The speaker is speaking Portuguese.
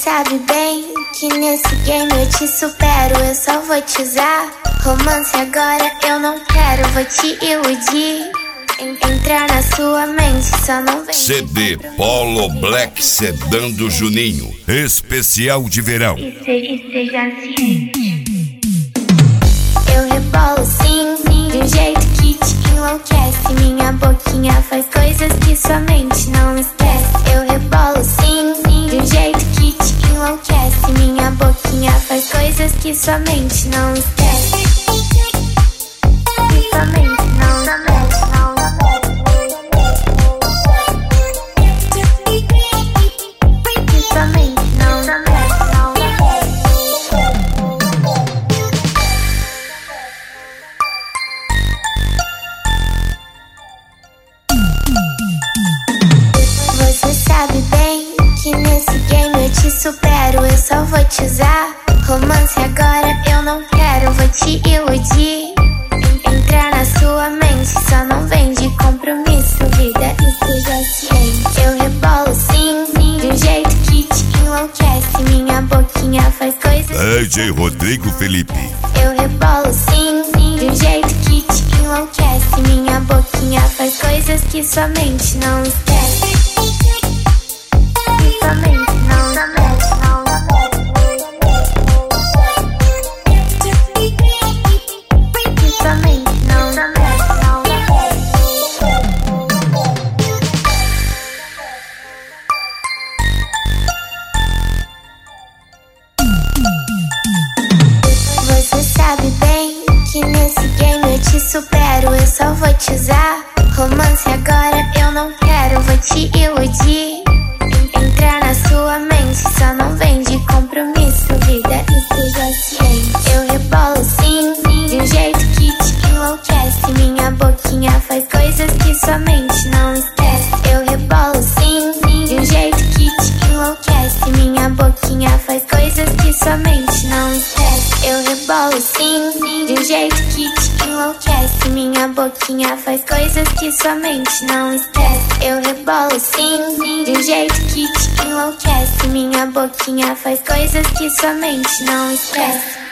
sabe bem que nesse game eu te supero, eu só vou te usar. Romance agora eu não quero, vou te iludir. Entrar na sua mente, só não vem. CD Polo Black Sedan do Juninho, especial de verão. E seja ciente. Eu rebolo sim, de um jeito que te enlouquece. Minha boquinha faz coisas que sua mente não esquece. Eu rebolo sim, de um jeito que te enlouquece. Minha boquinha faz coisas que sua mente não esquece. Que sua mente não esquece. Você sabe bem que nesse game eu te supero, eu só vou te usar. Romance agora eu não quero, vou te iludir. Entrar na sua mente, só não vem de compromisso, vida, esteja ciente. Eu rebolo sim, de um jeito que te enlouquece. Minha boquinha faz coisas. DJ Rodrigo Felipe. Eu rebolo sim, de um jeito que te enlouquece. Minha boquinha faz coisas que sua mente não esquece. Que sua mente não esquece. Que sua mente não esquece. Você sabe bem que nesse game eu te supero, eu só vou te usar. Romance agora eu não quero, vou te iludir. Entrar na sua mente, só não vem de compromisso, vida, esteja ciente. Eu rebolo sim, de um jeito que te enlouquece. Minha boquinha faz coisas que sua mente não esquece. Eu rebolo sim, de um jeito que te enlouquece. Minha boquinha faz coisas que sua mente não esquece. Eu rebolo sim, de um jeito que te enlouquece. Minha boquinha faz coisas que sua mente não esquece. Eu rebolo sim, de um jeito que te enlouquece. Minha boquinha faz coisas que sua mente não esquece.